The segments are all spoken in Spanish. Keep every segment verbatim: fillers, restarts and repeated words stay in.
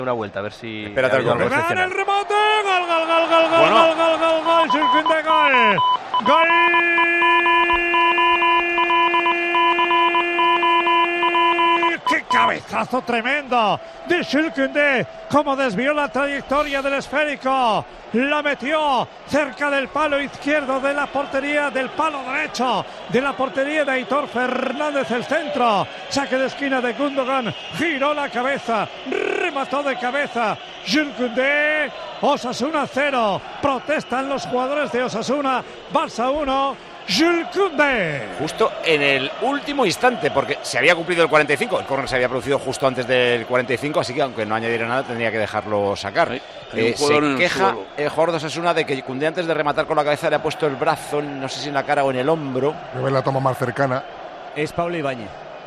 una vuelta, a ver si... Espérate al gol. gol. ¡El rebote! ¡Gol, gol, gol, gol, gol, Bueno. gol, gol, gol, gol! ¡Gol! ¡Gol! ¡Gol! ¡Qué cabezazo tremendo de Jules Koundé! ¡Cómo desvió la trayectoria del esférico! La metió cerca del palo izquierdo de la portería, del palo derecho de la portería de Aitor Fernández, el centro. Saque de esquina de Gundogan. Giró la cabeza. Remató de cabeza Jules Koundé. Osasuna cero. Protestan los jugadores de Osasuna. Barça uno. Jules Koundé. Justo en el último instante, porque se había cumplido el cuarenta y cinco, el córner se había producido justo antes del cuarenta y cinco, así que aunque no añadiera nada tendría que dejarlo sacar. Hay, hay eh, se queja el, el jugador de Osasuna de que Koundé antes de rematar con la cabeza le ha puesto el brazo, no sé si en la cara o en el hombro. Me ve la toma más cercana. Es Pablo Ibáñez.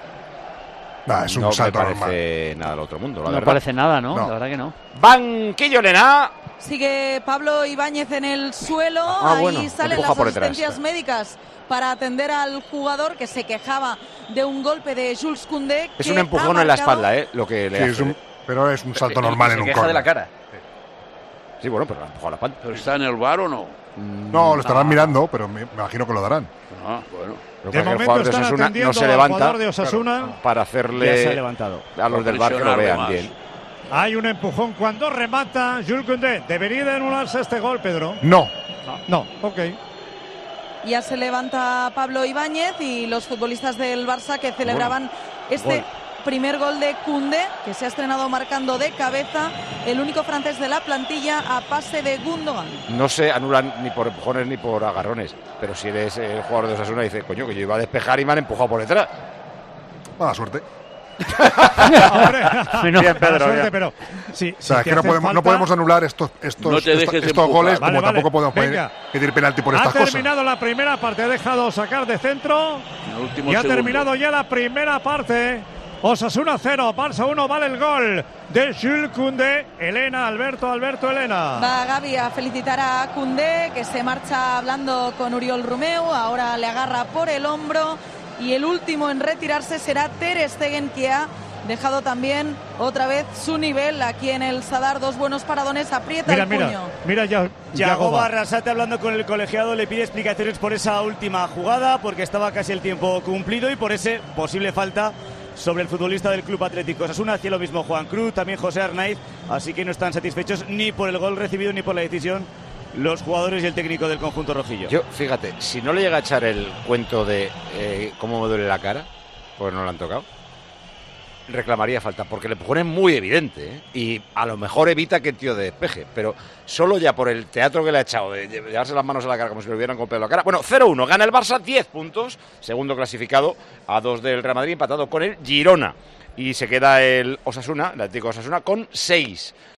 Nah, es un no salto me parece normal. nada del otro mundo, la no verdad. parece nada, ¿no? No. La verdad que no. Banquillo Elena. Sigue Pablo Ibáñez en el suelo. Ah, Ahí bueno, salen empuja las por detrás. asistencias médicas para atender al jugador que se quejaba de un golpe de Jules Koundé. Es que un empujón ha en la marcado... espalda, ¿eh? Lo que le Sí, hace. es un, pero es un salto El- el normal que en se un queja de la córner. cara. Sí, bueno, pero le ha empujado la espalda. ¿Pero está en el bar o no? No, lo estarán mirando, pero me, me imagino que lo darán. Ah, bueno. Lo De que pasa es que el momento jugador de están Osasuna atendiendo no se al levanta jugador de Osasuna. para Ya se ha hacerle levantado. a los del bar que lo vean Más. bien. Hay un empujón cuando remata Jules Koundé. ¿Debería de anularse este gol, Pedro? No. No, ok. Ya se levanta Pablo Ibáñez y los futbolistas del Barça que celebraban este gol. primer gol de Koundé, que se ha estrenado marcando de cabeza, el único francés de la plantilla a pase de Gundogan. No se anulan ni por empujones ni por agarrones, pero si eres el jugador de Osasuna dice, coño, que yo iba a despejar y me han empujado por detrás. Mala suerte. Hombre, No. Bien, Pedro, suerte, bien. pero sí, O sea, es que no podemos, no podemos anular estos, estos, No te estos, dejes estos empujar. goles, Vale, como vale. tampoco podemos pedir, Venga. pedir penalti por Ha estas cosas. terminado la primera parte, ha dejado sacar de centro En el último y ha segundo. terminado ya la primera parte. Osasuna cero, Barça uno, vale el gol de Jules Koundé. Elena, Alberto, Alberto, Elena. Va Gaby a felicitar a Koundé, que se marcha hablando con Oriol Romeu, ahora le agarra por el hombro, y el último en retirarse será Ter Stegen, que ha dejado también otra vez su nivel aquí en el Sadar. Dos buenos paradones, aprieta Mira, el mira, puño. mira ya. Yagoba Arrasate, hablando con el colegiado, le pide explicaciones por esa última jugada, porque estaba casi el tiempo cumplido y por ese posible falta sobre el futbolista del Club Atlético Osasuna. Hacía lo mismo Juan Cruz, también José Arnaiz, así que no están satisfechos ni por el gol recibido ni por la decisión los jugadores y el técnico del conjunto rojillo. Yo, fíjate, si no le llega a echar el cuento de eh, cómo me duele la cara, pues no lo han tocado, reclamaría falta, porque el empujón es muy evidente, ¿eh? Y a lo mejor evita que el tío despeje, pero solo ya por el teatro que le ha echado de llevarse las manos a la cara como si le hubieran golpeado la cara. Bueno, cero uno, gana el Barça, diez puntos, segundo clasificado, a dos del Real Madrid, empatado con el Girona, y se queda el Osasuna, el Atlético Osasuna, con seis.